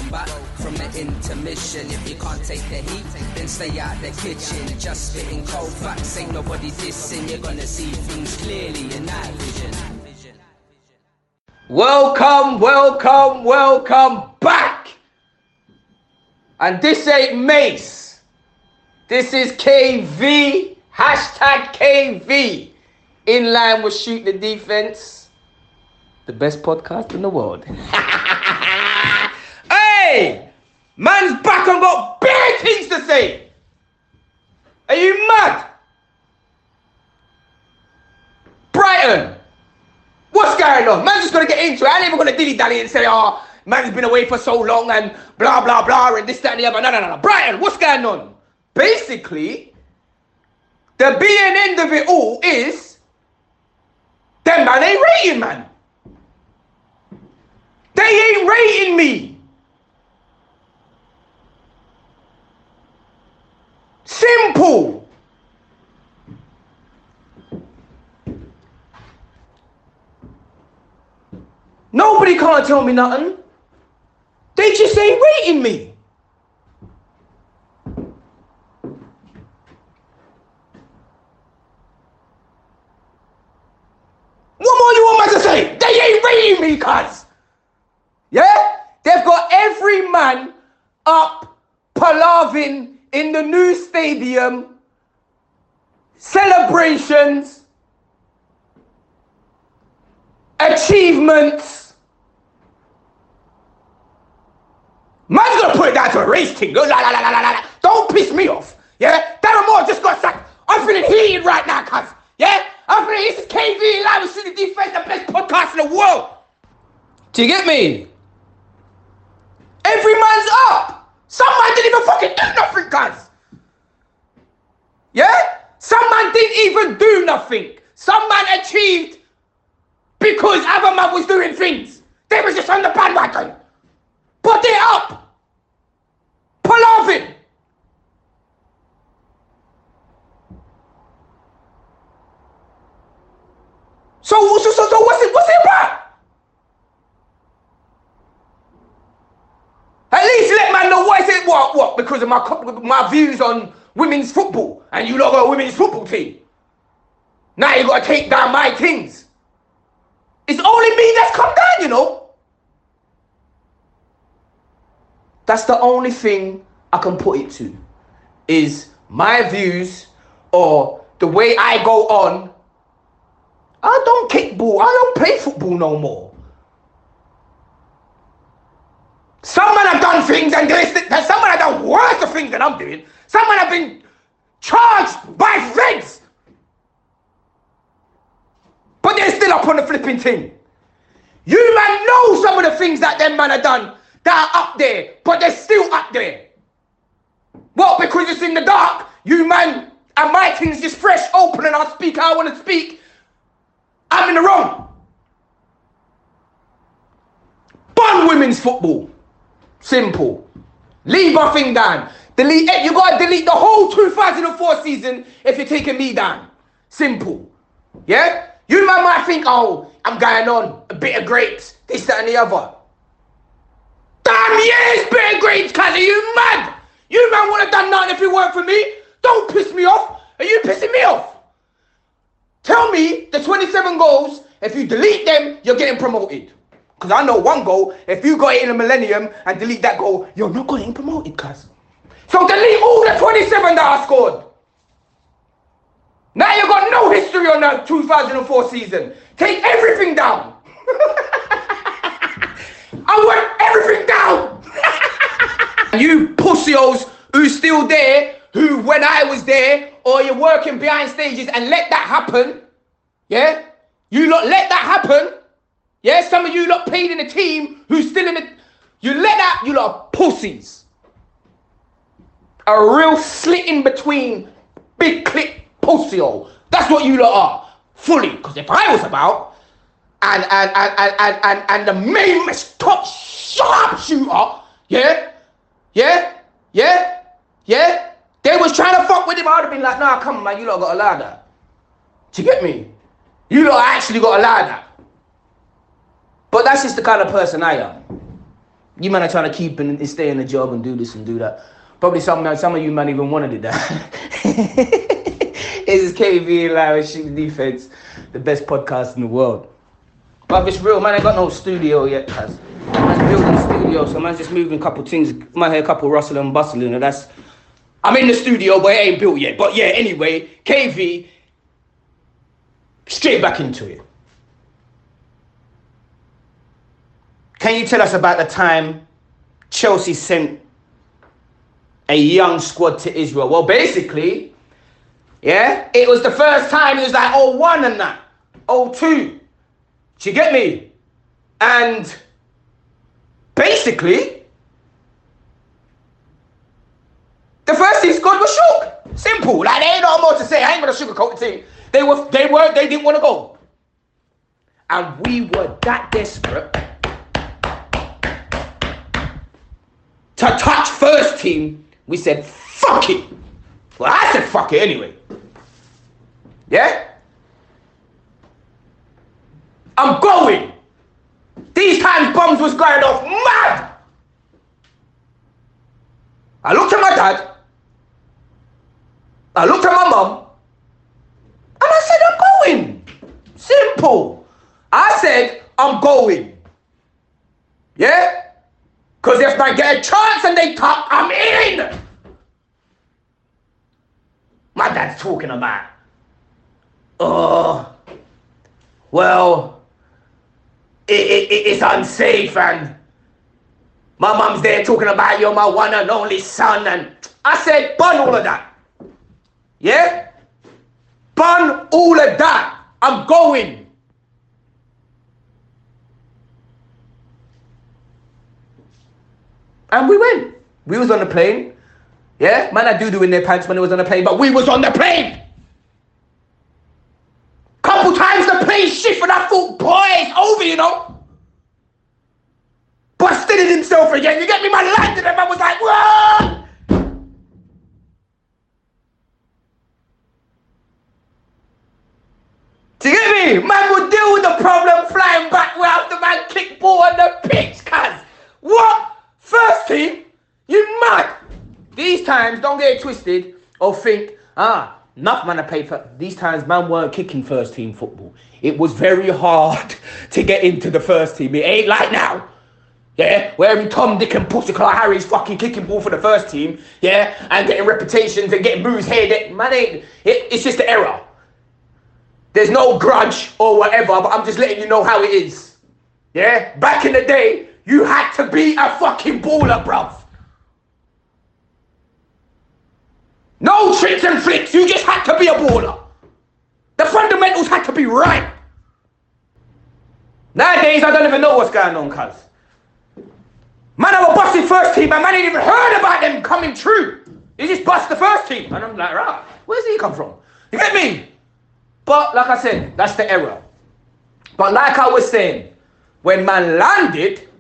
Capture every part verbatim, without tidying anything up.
back from the intermission. If you can't take the heat, then stay out the kitchen. Just spitting cold facts, ain't nobody dissing. You're gonna see things clearly in night vision. Welcome, welcome, welcome back. And this ain't Mace. This is K V, hashtag K V. In line with Shoot the Defense. The best podcast in the world. Hey! Man's back and got big things to say. Are you mad? Brighton. What's going on? Man's just going to get into it. I ain't even going to dilly-dally and say, oh, man's been away for so long and blah, blah, blah, and this, that, and the other. No, no, no, no. Brighton, what's going on? Basically, the B and end of it all is them man ain't rating, man. They ain't rating me. Simple. Nobody can't tell me nothing. They just ain't rating me. What more you want me to say? They ain't rating me, cuz. Yeah? They've got every man up palaving in the new stadium. Celebrations. Achievements. Man's gonna put it down to a race thing. Go, la, la, la, la, la, la. Don't piss me off. Yeah? Darren Moore just got sacked. I'm feeling heated right now, cuz. Yeah? I'm feeling, this is K V Live with Shoot the Defense, the best podcast in the world. Do you get me? Every man's up. Some man didn't even fucking do nothing, cuz. Yeah? Some man didn't even do nothing. Some man achieved because other man was doing things. They was just on the bandwagon. But they're up. Palavin. So, so, so, so what's it, what's it about? At least let man know what is it, what, what, because of my, my views on women's football, and you lot got a women's football team. Now you got to take down my things. It's only me that's come down, you know. That's the only thing I can put it to, is my views or the way I go on. I don't kick ball. I don't play football no more. Some men have done things and there's some men have done worse of things than I'm doing. Some men have been charged by feds. But they're still up on the flipping thing. You man know some of the things that them man have done that are up there, but they're still up there. Well, because it's in the dark, you man, and my thing's just fresh, open, and I speak how I want to speak. I'm in the wrong. Bun women's football. Simple. Leave my thing down. Delete it. You gotta delete the whole two thousand four season if you're taking me down. Simple. Yeah? You man might think, oh, I'm going on a bit of grapes, this, that, and the other. Damn yes, bit of grapes, cuz. Are you mad? You man would have done nothing if it weren't for me. Don't piss me off. Are you pissing me off? Tell me the twenty-seven goals, if you delete them, you're getting promoted. Because I know one goal, if you got it in the millennium and delete that goal, you're not getting promoted, cuz. So delete all the twenty-seven that I scored. Now you got no history on that two thousand four season. Take everything down. I want everything down. You pussios who's still there, who when I was there, or you're working behind stages and let that happen, yeah? You lot let that happen, yeah? Some of you lot played in the team who's still in the... You let that, you lot are pussies. A real slit in between, big clip pussy-o. That's what you lot are, fully. Because if I was about, and, and, and, and, and, and, and the main top sharpshooter, yeah? Yeah? Yeah? Yeah? They was trying to fuck with him. I would have been like, nah, come on, man, you lot got to allow that. Do you get me? You lot actually got to allow that. But that's just the kind of person I am. You man are trying to keep and stay in the job and do this and do that. Probably some, some of you man even want to do that. This is K V and Larry Shooting Defense, the best podcast in the world. But if it's real, man, I ain't got no studio yet, cuz. Man's building a studio, so man's just moving a couple things. Might hear a couple rustling and bustling, and that's... I'm in the studio, but it ain't built yet. But yeah, anyway, K V, straight back into it. Can you tell us about the time Chelsea sent a young squad to Israel? Well, basically, yeah, it was the first time it was like oh one and that, oh two. Do you get me? And basically, the first team squad was shook. Simple. Like, there ain't no more to say. I ain't gonna sugarcoat the team. They were, they were, they didn't want to go. And we were that desperate to touch first team. We said, fuck it. Well, I said fuck it anyway. Yeah? I'm going. These times bombs was going off mad. I looked at my dad. I looked at my mum. And I said, I'm going. Simple. I said, I'm going. Yeah? Because if I get a chance and they talk, I'm in. My dad's talking about, oh, well, it, it, it's unsafe, and my mum's there talking about you're my one and only son, and I said, bun all of that. Yeah? Bun all of that. I'm going. And we went. We was on the plane. Yeah? Man had doo-doo in their pants when it was on the plane, but we was on the plane. Couple times the plane shifted. I thought, boy, it's over, you know. Busted in himself again. You get me? Man landed and man was like, whoa! Do you get me? Man would deal with the problem flying back without the man kick ball on the pitch, cuz. What? First team? You mad? These times, don't get it twisted or think, ah, enough man to pay for. These times, man weren't kicking first team football. It was very hard to get into the first team. It ain't like now. Yeah, where every Tom, Dick and Pussycar Harry's fucking kicking ball for the first team. Yeah, and getting reputations and getting boos here. That, man, ain't, it, it's just the error. There's no grudge or whatever, but I'm just letting you know how it is. Yeah, back in the day, you had to be a fucking baller, bruv. No tricks and flicks, you just had to be a baller. The fundamentals had to be right. Nowadays, I don't even know what's going on, cuz. Man, I was busting first team, and man ain't even heard about them coming true. He just bust the first team. And I'm like, right, where's he come from? You get me? But, like I said, that's the error. But like I was saying, when man landed,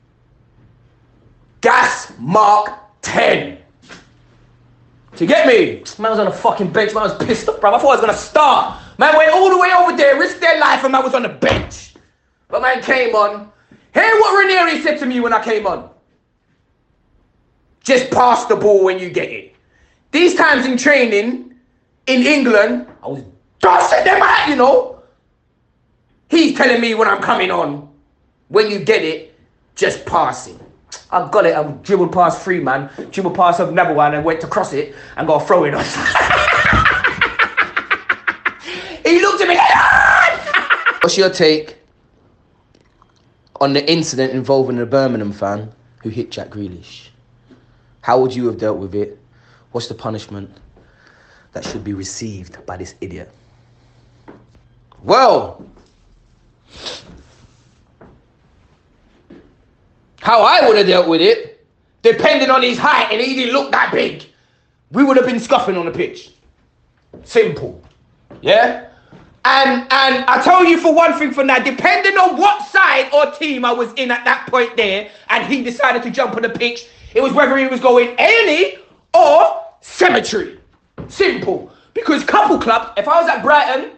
gas mark ten. Do you get me? Man was on the fucking bench. Man was pissed off, bro. I thought I was going to start. Man went all the way over there, risked their life, and man was on the bench. But man came on. Hear what Ranieri said to me when I came on. Just pass the ball when you get it. These times in training, in England, I was dusting them out, you know. He's telling me when I'm coming on, when you get it, just pass it. I got it, I dribbled past three man, dribbled past another one and went to cross it and got a throw it on. He looked at me like, ah! What's your take on the incident involving the Birmingham fan who hit Jack Grealish? How would you have dealt with it? What's the punishment that should be received by this idiot? Well, how I would have dealt with it, depending on his height, and he didn't look that big, we would have been scuffing on the pitch. Simple. Yeah? And and I tell you for one thing for now, depending on what side or team I was in at that point there, and he decided to jump on the pitch, it was whether he was going A and E or cemetery. Simple. Because couple clubs, if I was at Brighton,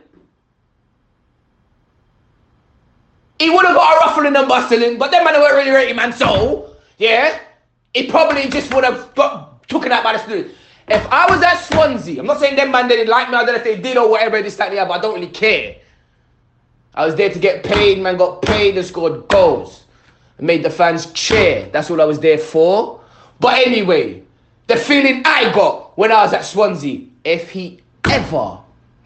he would have got a ruffling and bustling, but them man weren't really rating, man. So yeah, he probably just would have got taken out by the students. If I was at Swansea, I'm not saying them man didn't like me, I don't know if they did or whatever, this, that, and the other, but I don't really care. I was there to get paid, man, got paid and scored goals. I made the fans cheer. That's what I was there for. But anyway, the feeling I got when I was at Swansea, if he ever,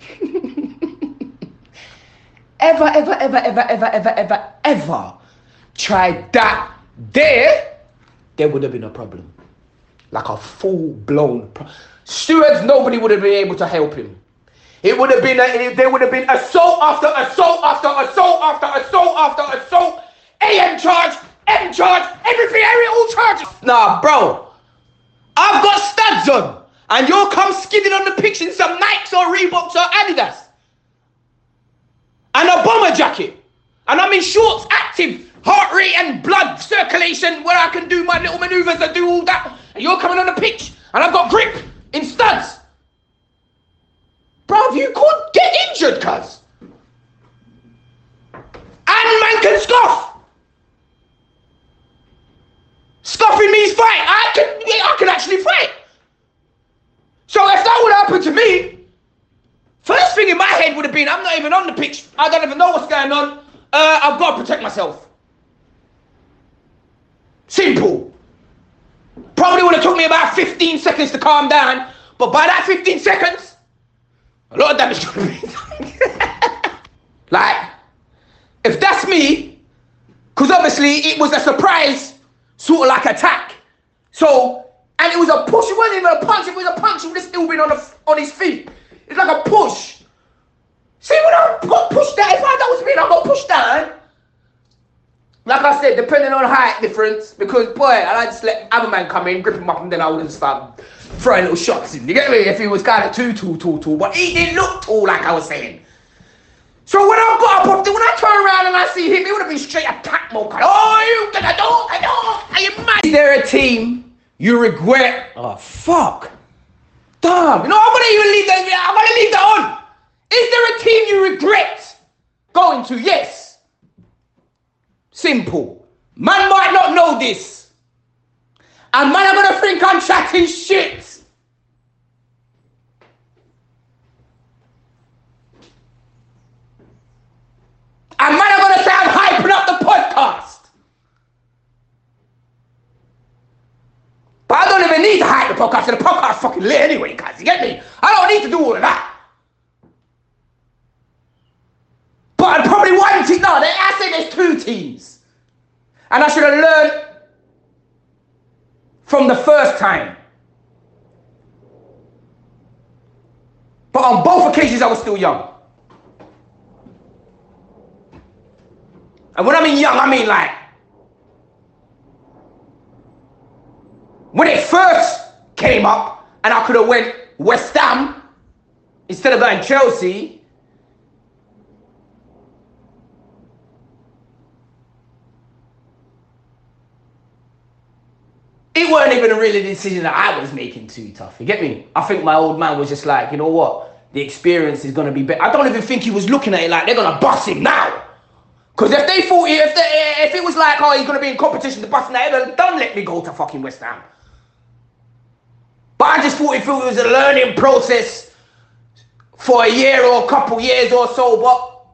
ever, ever, ever, ever, ever, ever, ever, ever tried that there, there would have been a problem. Like a full-blown problem. Stewards, nobody would have been able to help him. It would have been, a, there would have been assault after assault after assault after assault after assault. A M charge, M charge, everything, every all charges. Nah, bro. I've got studs on. And you'll come skidding on the pitch in some Nikes or Reeboks or Adidas. And a bomber jacket. And I'm in shorts, active, heart rate and blood circulation where I can do my little maneuvers and do all that. And you're coming on the pitch. And I've got grip in studs. Bruv, you could get injured, cuz. And man can scoff. Scoffing means fight. I can, I can actually fight. So if that would happen to me, first thing in my head would have been, I'm not even on the pitch. I don't even know what's going on. Uh, I've got to protect myself. Simple. Probably would have took me about fifteen seconds to calm down. But by that fifteen seconds, a lot of damage could have been done. Like, if that's me, because obviously it was a surprise sort of like attack. So, and it was a push, it wasn't even a punch, it was a punch, he would have still been on, the, on his feet. It's like a push. See, when I got pushed down, if I that was me and I got pushed down, like I said, depending on height difference, because boy, I just let other man come in, grip him up, and then I would have started throwing little shots in. You get me? If he was kind of too tall, tall, tall, but he didn't look tall like I was saying. So when I got up, when I turn around and I see him, it would have been straight attack mode. Oh, you gonna do? I know. Are you mad? Is there a team you regret? Oh fuck. Damn. You know, I'm gonna even leave that. I'm gonna leave that on. Is there a team you regret going to? Yes. Simple. Man might not know this. And man, I'm gonna think I'm chatting shit. And man, I'm gonna say I'm hyping up the podcast. But I don't even need to hype the podcast. The podcast's fucking lit anyway, guys. You get me? I don't need to do all of that. But I'd probably one team. No, I say there's two teams. And I should have learned from the first time. But on both occasions, I was still young. And when I mean young, I mean like, when it first came up and I could have went West Ham instead of going Chelsea, it weren't even really a decision that I was making too tough. You get me? I think my old man was just like, you know what? The experience is going to be better. I don't even think he was looking at it like they're going to bust him now. Because if they thought, if, they, if it was like, oh, he's going to be in competition to bust him now, don't let me go to fucking West Ham. But I just thought if it was a learning process for a year or a couple years or so, but...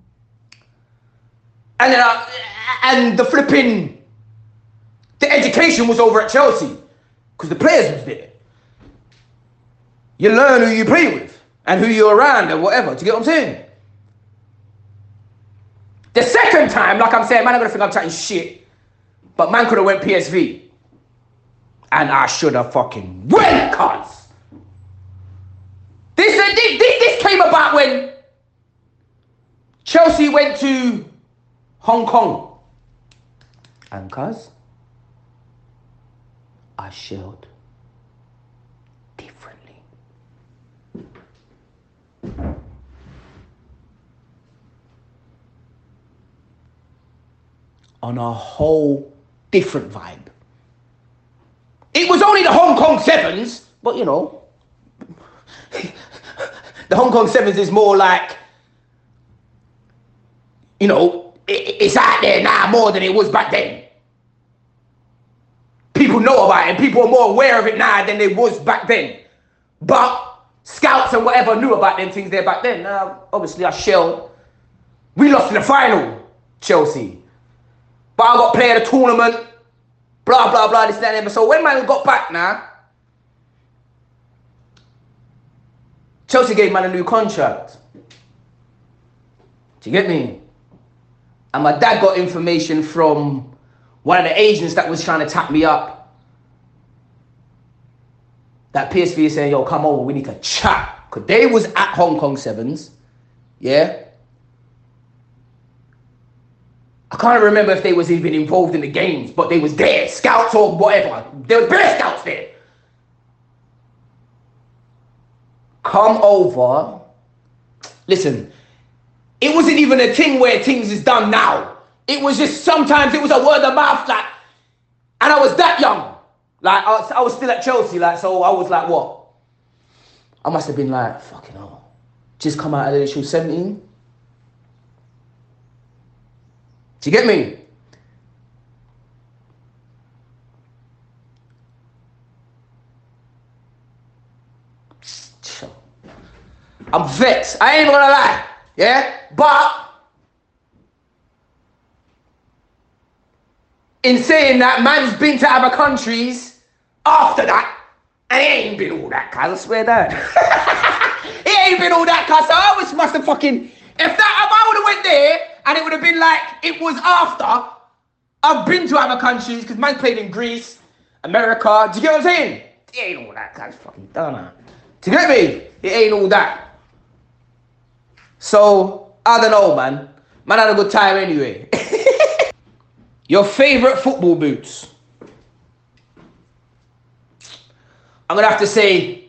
And then I, and the flipping... The education was over at Chelsea because the players was there. You learn who you play with and who you're around and whatever. Do you get what I'm saying? The second time, like I'm saying, man, I'm going to think I'm chatting shit. But man could have went P S V. And I should have fucking went, cuz. This, this, this came about when Chelsea went to Hong Kong. And cuz, I shelled differently. On a whole different vibe. It was only the Hong Kong Sevens, but you know, the Hong Kong Sevens is more like, you know, it, it's out there now more than it was back then. people know about it. People are more aware of it now than they was back then. But scouts and whatever knew about them things there back then. Now, obviously, I shell. We lost in the final, Chelsea. But I got player of the tournament. Blah, blah, blah, this, that, and that. So when man got back now, Chelsea gave man a new contract. Do you get me? And my dad got information from one of the agents that was trying to tap me up. That P S V is saying, yo, come over, we need to chat. Because they was at Hong Kong Sevens. Yeah? I can't remember if they was even involved in the games, but they was there, scouts or whatever. There were bare scouts there. Come over. Listen, it wasn't even a thing where things is done now. It was just sometimes it was a word of mouth, like, and I was that young. Like, I was, I was still at Chelsea, like, so I was like, what? I must have been like, fucking hell. Just come out of the issue seventeen. Do you get me? I'm vexed. I ain't gonna lie. Yeah? But in saying that, man's been to other countries after that, and it ain't been all that, cuz I swear that. It ain't been all that, cuz so I always must have fucking, if that, if I would have went there, and it would have been like, it was after, I've been to other countries, because man played in Greece, America, do you get what I'm saying? It ain't all that, cuz fucking done that. Do you get me? It ain't all that. So, I don't know, man. Man had a good time anyway. Your favourite football boots? I'm going to have to say,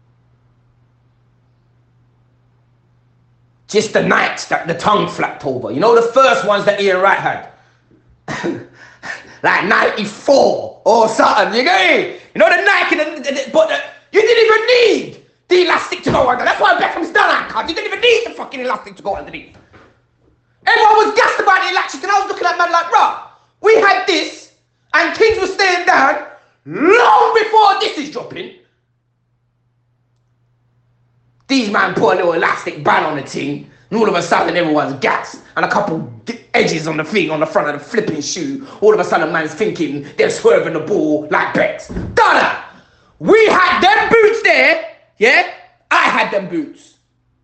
just the Nikes that the tongue flapped over. You know the first ones that Ian Wright had? Like ninety-four or something, you get it? You know the Nike, the, the, the, but the, you didn't even need the elastic to go under. That's why Beckham's done that, cuz. You didn't even need the fucking elastic to go underneath. Everyone was gassed about the elastic, and I was looking at man like, bruh, we had this, and Kings were staying down long before this is dropping. These man put a little elastic band on the thing, and all of a sudden everyone's gassed, and a couple edges on the thing on the front of the flipping shoe. All of a sudden man's thinking they're swerving the ball like Becks. Donna, we had them boots there. Yeah, I had them boots.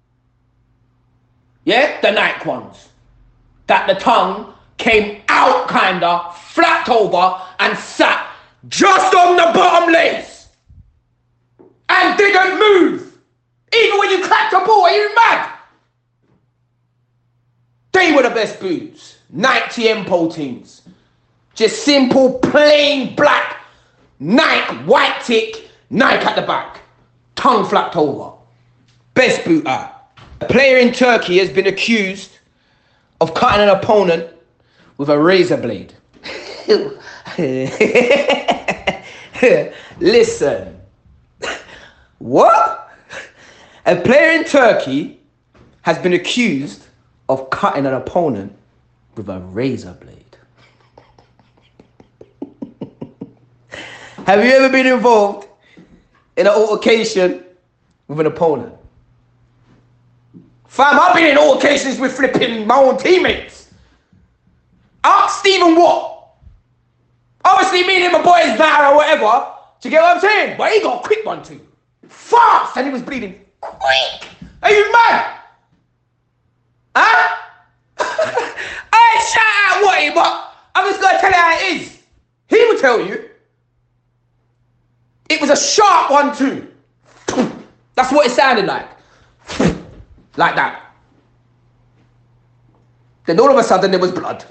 Yeah, the Nike ones. That the tongue came out kinda, flapped over and sat just on the bottom lace. And didn't move. Even when you cracked the ball, are you mad? They were the best boots. Nike Empo teams. Just simple, plain black Nike, white tick, Nike at the back. Tongue flapped over. Best boot out. A player in Turkey has been accused of cutting an opponent with a razor blade. Listen. What? A player in Turkey has been accused of cutting an opponent with a razor blade. Have you ever been involved in an altercation with an opponent? Fam, I've been in altercations with flipping my own teammates. Ask Stephen Watt. Obviously, me and him are boys now or whatever. Do you get what I'm saying? But he got a quick one too. Fast, and he was bleeding quick. Are you mad? Huh? I ain't shout out Watty, but I'm just gonna tell you how it is. He will tell you. It was a sharp one too. That's what it sounded like. Like that. Then all of a sudden there was blood.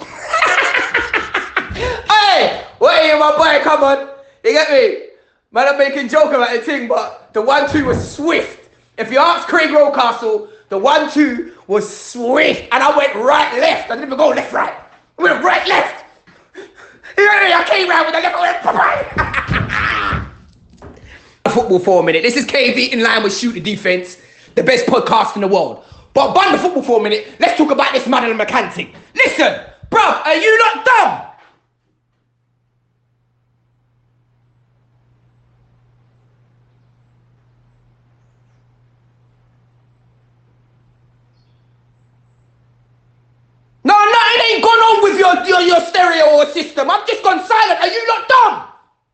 Hey, Watty, my boy, come on. You get me? Man, I'm making joke about the thing, but the one two was swift. If you ask Craig Rocastle, the one two was swift. And I went right left. I didn't even go left right. I went right left. You know, I came round with the left. I went football for a minute. This is K V in line with Shoot the Defense, the best podcast in the world. But bun the football for a minute. Let's talk about this Madeline McCann thing. Listen, bruv, are you not dumb? your, your, your stereo system. I've just gone silent. Are you not dumb?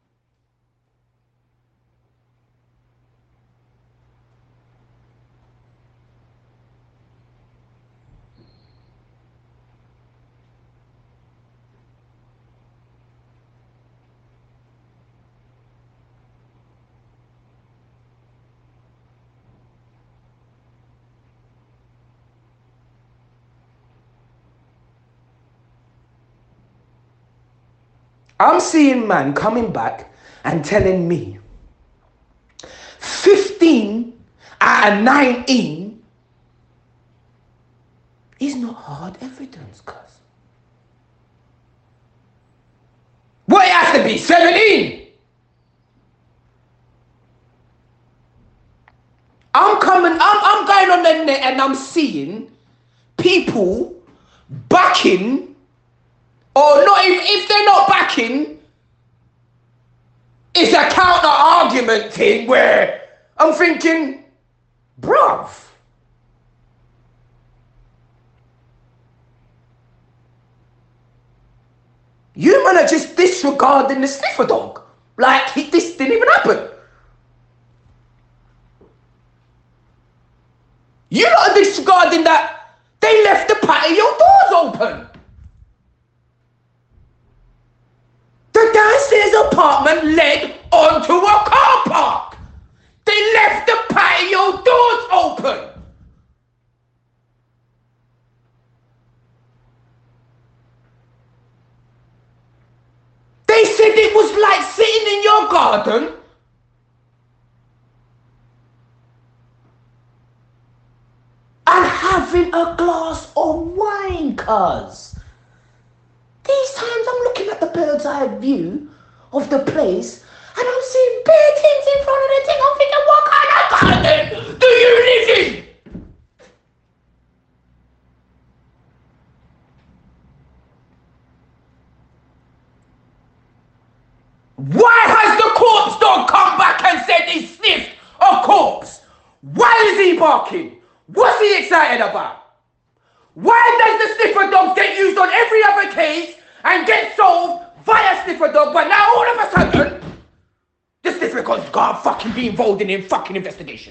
I'm seeing man coming back and telling me fifteen out of nineteen is not hard evidence, cuz. What, it has to be seventeen? I'm coming, I'm, I'm going on the net and I'm seeing people backing, or not, if, if they're not backing, it's a counter argument thing where I'm thinking, bruv, you man are just disregarding the sniffer dog. Like, he, this didn't even happen. You're not disregarding that they left the patio doors open. The downstairs apartment led onto a car park. They left the patio doors open. They said it was like sitting in your garden and having a glass of wine, cuz. These times I'm looking at the bird's eye view of the place and I'm seeing bare things in front of the thing. I'm thinking, what kind of garden do you live in? Why has the corpse dog come back and said he sniffed a corpse? Why is he barking? What's he excited about? Why does the sniffer dog get used on every other case and get solved via sniffer dog, but now all of a sudden, the sniffer dog can't fucking be involved in a fucking investigation?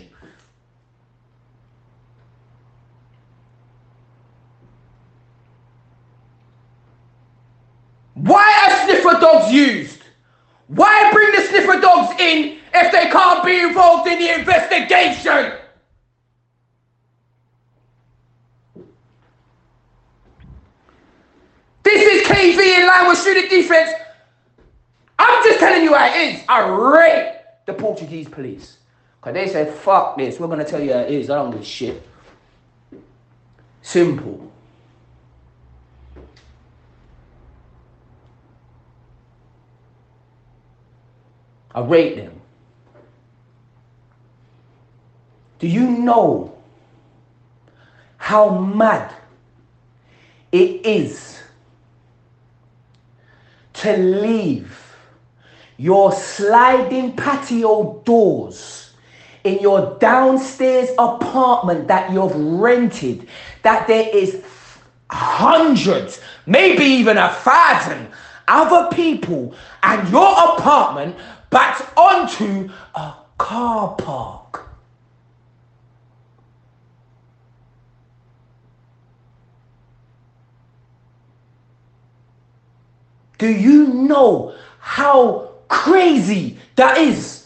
Why are sniffer dogs used? Why bring the sniffer dogs in if they can't be involved in the investigation? This is K V in line with shooting defense. I'm just telling you how it is. I rate the Portuguese police. Because they said, fuck this. We're going to tell you how it is. I don't give a shit. Simple. I rate them. Do you know how mad it is to leave your sliding patio doors in your downstairs apartment that you've rented, that there is hundreds, maybe even a thousand other people, and your apartment backs onto a car park? Do you know how crazy that is?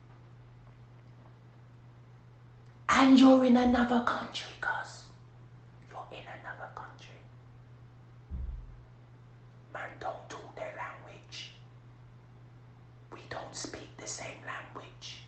And you're in another country, cuz. You're in another country. Man don't talk their language. We don't speak the same language.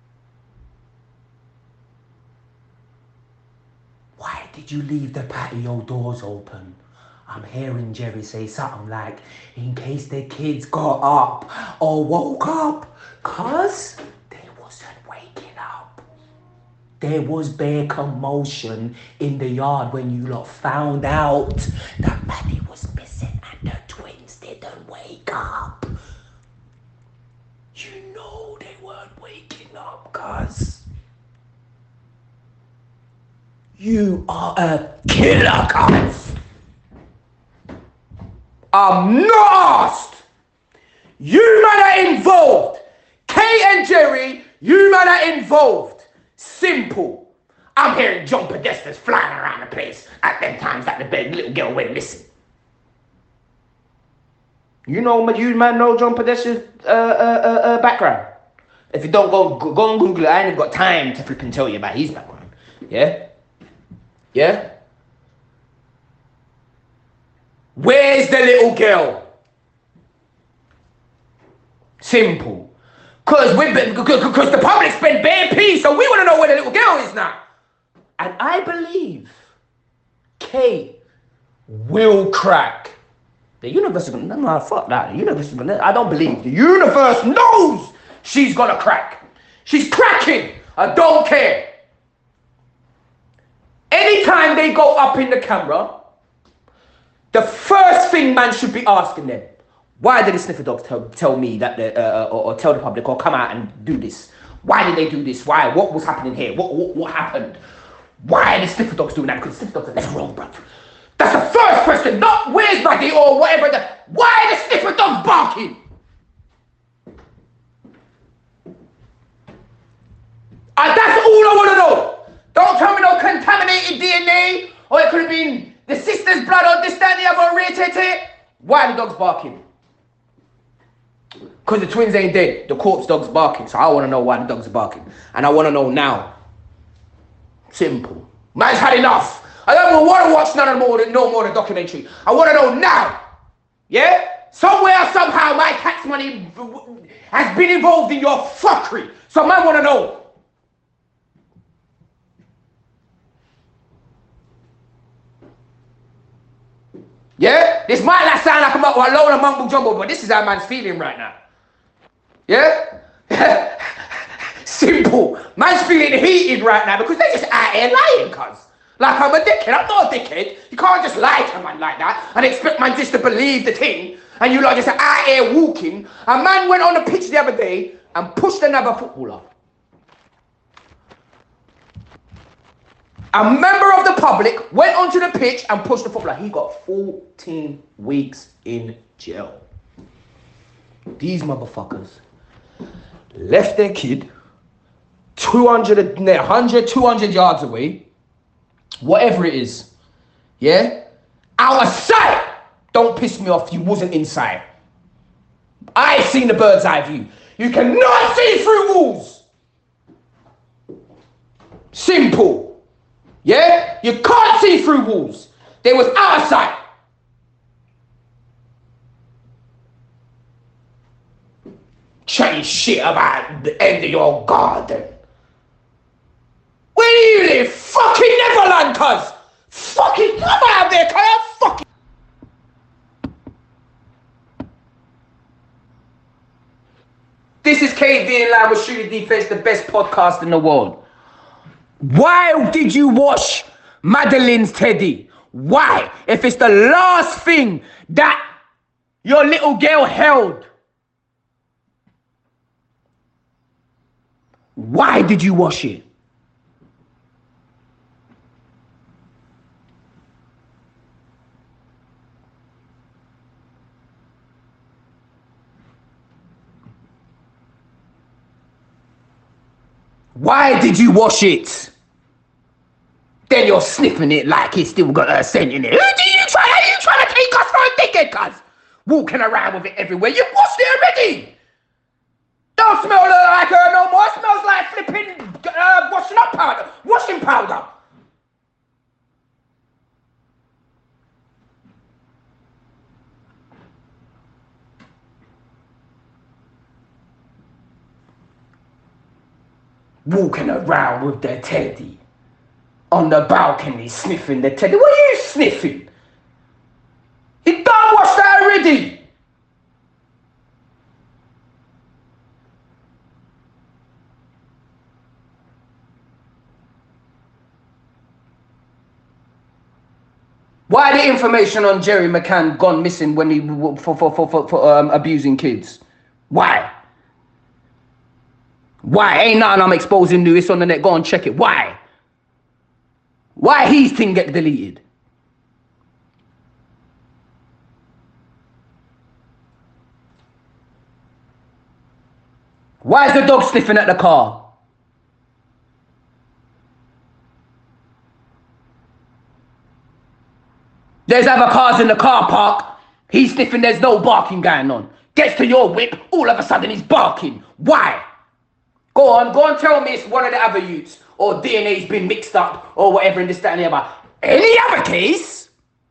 Why did you leave the patio doors open? I'm hearing Jerry say something like, in case the kids got up or woke up, cuz they wasn't waking up. There was bare commotion in the yard when you lot found out that Manny was missing and the twins didn't wake up. You know they weren't waking up, cuz. You are a killer, cuz. I'm not asked. You man are involved. Kate and Jerry, you man are involved. Simple. I'm hearing John Podesta's flying around the place at them times that the bed little girl went missing. You know, you man know John Podesta's uh, uh, uh, uh, background. If you don't go, go, go and Google it, I ain't got time to flipping tell you about his background. Yeah? Yeah? Where's the little girl? Simple. Because because the public spent bare peas, so we want to know where the little girl is now. And I believe Kate will crack. The universe is going to, no, fuck that. The universe is going to, I don't believe. The universe knows she's going to crack. She's cracking. I don't care. Anytime they go up in the camera, the first thing man should be asking them, why did the sniffer dogs tell, tell me that, the, uh, or, or tell the public, or come out and do this? Why did they do this? Why? What was happening here? What, what, what happened? Why are the sniffer dogs doing that? Because the sniffer dogs are never wrong, bruv. That's the first question, not where's Buddy or whatever. The, why are the sniffer dogs barking? And that's all I want to know. Don't tell me no contaminated D N A, or it could have been the sister's blood or this, that, the other, rate. Why are the dogs barking? Because the twins ain't dead. The corpse dog's barking. So I want to know why the dogs are barking. And I want to know now. Simple. Man's had enough. I don't want to watch none more than no more the documentary. I want to know now. Yeah? Somewhere, somehow, my tax money has been involved in your fuckery. So man want to know. Yeah? This might not sound like a load of mumble jumble, but this is how man's feeling right now. Yeah? Simple. Man's feeling heated right now because they just out here lying, cuz. Like I'm a dickhead. I'm not a dickhead. You can't just lie to a man like that and expect man just to believe the thing. And you like just out here walking. A man went on the pitch the other day and pushed another footballer. A member of the public went onto the pitch and pushed the footballer. He got fourteen weeks in jail. These motherfuckers left their kid two hundred, one hundred, two hundred yards away. Whatever it is. Yeah? Out of sight. Don't piss me off. You wasn't inside. I've seen the bird's eye view. You cannot see through walls. Simple. Yeah? You can't see through walls. They was out of sight. Chatting shit about the end of your garden. Where do you live? Fucking Neverland, cuz! Fucking come out there, cuz! Fucking... This is K V in Line with Shooting Defense, the best podcast in the world. Why did you wash Madeline's teddy? Why? If it's the last thing that your little girl held. Why did you wash it? Why did you wash it? Then you're sniffing it like it's still got a scent in it. Who do you try? Are you trying to take us for a dickhead, cuz? Walking around with it everywhere. You washed it already. Don't smell like her no more. It smells like flipping uh, washing up powder. Washing powder. Walking around with their teddy on the balcony sniffing the teddy. What are you sniffing? You done washed that already. Why the information on Jerry McCann gone missing when he for for for for, for um, abusing kids? Why? Why? Ain't nothing I'm exposing new. It's on the net. Go and check it. Why? Why his thing get deleted? Why is the dog sniffing at the car? There's other cars in the car park. He's sniffing, there's no barking going on. Gets to your whip, all of a sudden he's barking. Why? Go on, go and tell me it's one of the other youths, or D N A's been mixed up, or whatever in this, that, and the other. Any other case?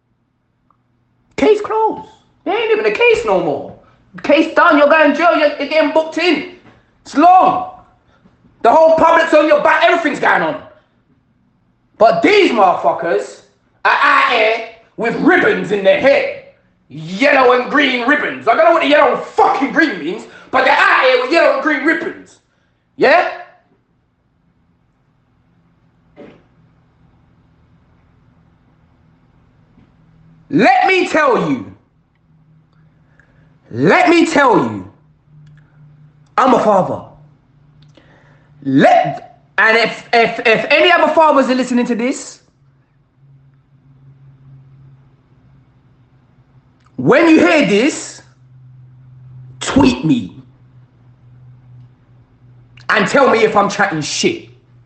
Case closed. There ain't even a case no more. Case done, you're going to jail, you're, you're getting booked in. It's long. The whole public's on your back, everything's going on. But these motherfuckers are out here with ribbons in their hair. Yellow and green ribbons. I don't know what the yellow and fucking green means, but they're out here with yellow and green ribbons. Yeah? Let me tell you. Let me tell you. I'm a father. Let and if if if any other fathers are listening to this, when you hear this, tweet me and tell me if I'm chatting shit.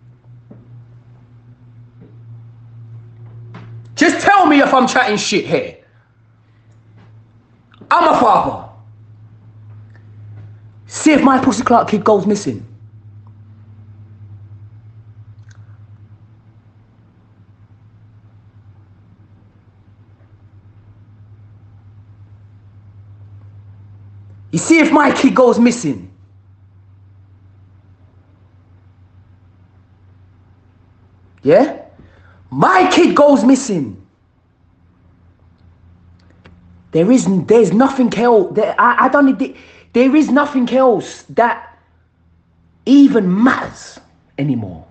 Just tell me if I'm chatting shit here. I'm a father. See if my Pussy Clark kid goes missing. You see if my kid goes missing. Yeah? My kid goes missing. There isn't, there's nothing else. There, I, I don't need, the, there is nothing else that even matters anymore.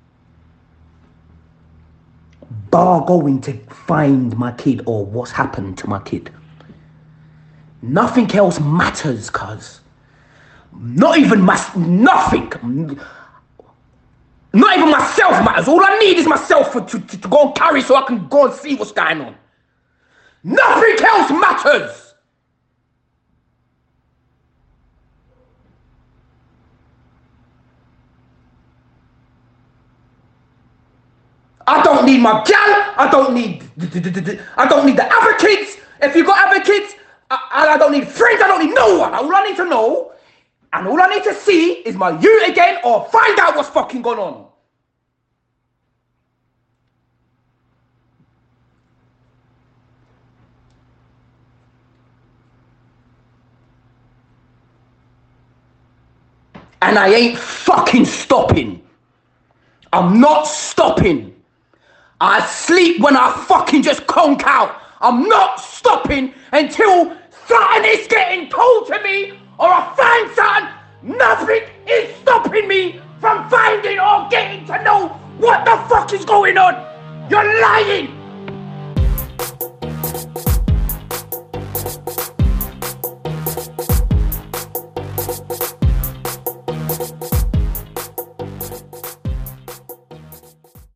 Bar going to find my kid or what's happened to my kid. Nothing else matters, cuz. Not even my, nothing. Not even myself matters. All I need is myself for, to, to, to go and carry so I can go and see what's going on. Nothing else matters. I don't need my gal. I don't need, I don't need the other kids. If you got other kids, I, I don't need friends. I don't need no one. All I need to know and all I need to see is my you again or find out what's fucking going on. And I ain't fucking stopping. I'm not stopping. I sleep when I fucking just conk out. I'm not stopping until something is getting told to me or I find something. Nothing is stopping me from finding or getting to know what the fuck is going on. You're lying.